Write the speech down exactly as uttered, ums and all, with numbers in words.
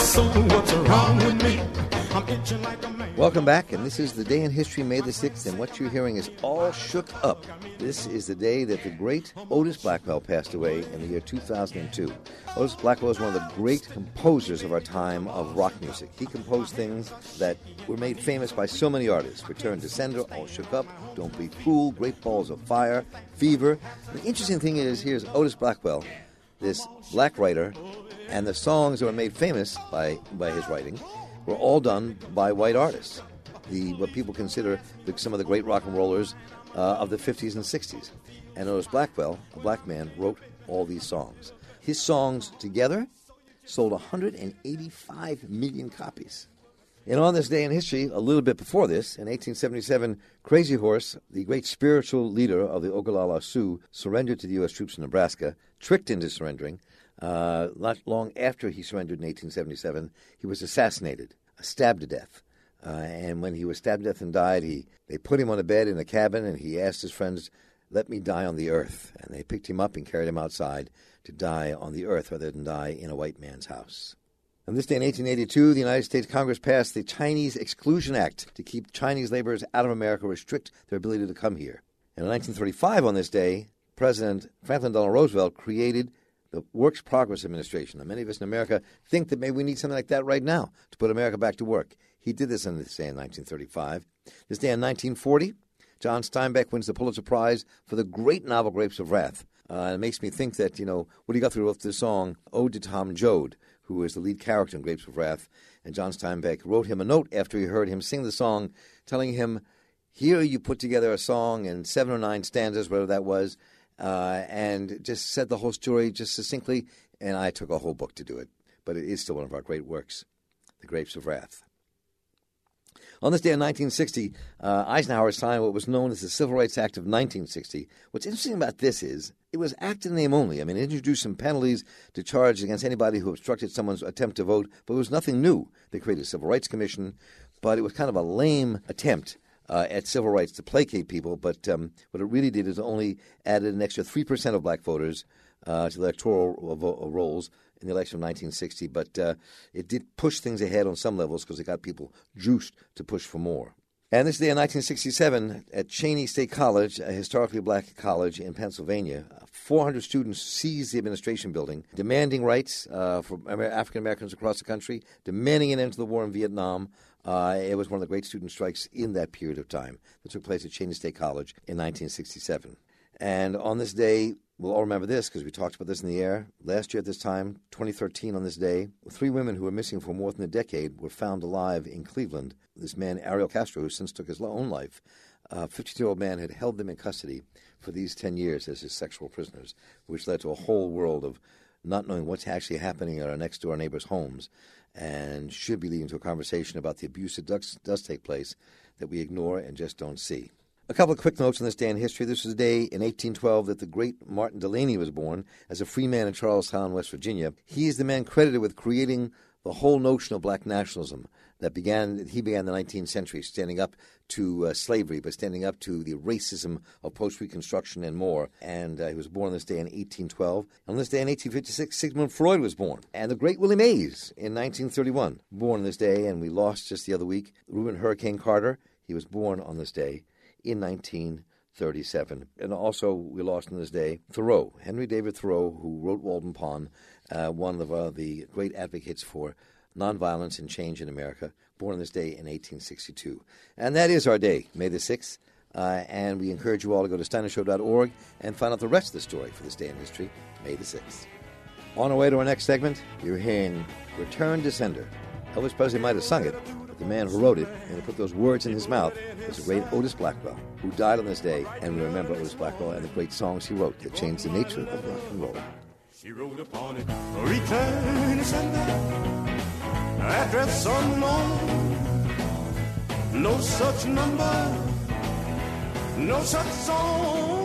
So what's wrong with me? I'm itching like a man. Welcome back, and this is the day in history, May the sixth, and what you're hearing is All Shook Up. This is the day that the great Otis Blackwell passed away in the year two thousand two. Otis Blackwell is one of the great composers of our time of rock music. He composed things that were made famous by so many artists. Return to Sender, All Shook Up, Don't Be Fooled, Great Balls of Fire, Fever. The interesting thing is, here's Otis Blackwell, this black writer, and the songs that were made famous by, by his writing were all done by white artists, the what people consider the, some of the great rock and rollers uh, of the fifties and sixties. And Otis Blackwell, a black man, wrote all these songs. His songs together sold one hundred eighty-five million copies. And on this day in history, a little bit before this, in eighteen seventy-seven, Crazy Horse, the great spiritual leader of the Oglala Sioux, surrendered to the U S troops in Nebraska, tricked into surrendering. Uh, not long after he surrendered in eighteen seventy-seven, he was assassinated, stabbed to death. Uh, and when he was stabbed to death and died, he they put him on a bed in a cabin, and he asked his friends, "Let me die on the earth." And they picked him up and carried him outside to die on the earth rather than die in a white man's house. On this day in eighteen eighty-two, the United States Congress passed the Chinese Exclusion Act to keep Chinese laborers out of America, restrict their ability to come here. And in nineteen thirty-five, on this day, President Franklin Delano Roosevelt created the Works Progress Administration. Now, many of us in America think that maybe we need something like that right now to put America back to work. He did this on this day in nineteen thirty-five. This day in nineteen forty, John Steinbeck wins the Pulitzer Prize for the great novel Grapes of Wrath. Uh, it makes me think that, you know, Woody Guthrie wrote the song Ode to Tom Joad, who is the lead character in Grapes of Wrath. And John Steinbeck wrote him a note after he heard him sing the song, telling him, here you put together a song in seven or nine stanzas, whatever that was, Uh, and just said the whole story just succinctly, and I took a whole book to do it. But it is still one of our great works, The Grapes of Wrath. On this day in nineteen sixty, uh, Eisenhower signed what was known as the Civil Rights Act of nineteen sixty. What's interesting about this is it was act in name only. I mean, it introduced some penalties to charge against anybody who obstructed someone's attempt to vote, but it was nothing new. They created a Civil Rights Commission, but it was kind of a lame attempt Uh, at civil rights to placate people, but um, what it really did is only added an extra three percent of black voters uh, to the electoral vo- rolls in the election of nineteen sixty, but uh, it did push things ahead on some levels because it got people juiced to push for more. And this day in nineteen sixty-seven, at Cheney State College, a historically black college in Pennsylvania, four hundred students seized the administration building, demanding rights uh, for African Americans across the country, demanding an end to the war in Vietnam. Uh, it was one of the great student strikes in that period of time that took place at Cheney State College in nineteen sixty-seven. And on this day, we'll all remember this because we talked about this in the air. Last year at this time, twenty thirteen on this day, three women who were missing for more than a decade were found alive in Cleveland. This man, Ariel Castro, who since took his own life, a fifty-two-year-old man had held them in custody for these ten years as his sexual prisoners, which led to a whole world of not knowing what's actually happening at our next-door neighbors' homes, and should be leading to a conversation about the abuse that does, does take place that we ignore and just don't see. A couple of quick notes on this day in history. This was a day in eighteen twelve that the great Martin Delany was born as a free man in Charlestown, West Virginia. He is the man credited with creating the whole notion of black nationalism that began, he began in the nineteenth century, standing up to uh, slavery, but standing up to the racism of post-Reconstruction and more. And uh, he was born on this day in eighteen twelve. On this day in eighteen fifty-six, Sigmund Freud was born. And the great Willie Mays in nineteen thirty-one, born on this day, and we lost just the other week, Reuben Hurricane Carter. He was born on this day in nineteen thirty-seven. And also, we lost on this day Thoreau, Henry David Thoreau, who wrote Walden Pond, uh, one of uh, the great advocates for nonviolence and change in America, born on this day in eighteen sixty-two. And that is our day, May the sixth. Uh, and we encourage you all to go to steiner show dot org and find out the rest of the story for this day in history, May the sixth. On our way to our next segment, you're hearing Return to Sender. Elvis Presley might have sung it, but the man who wrote it and who put those words in his mouth was the great Otis Blackwell, who died on this day. And we remember Otis Blackwell and the great songs he wrote that changed the nature of rock and roll. She wrote upon it, return to sender, address unknown, no such number, no such song.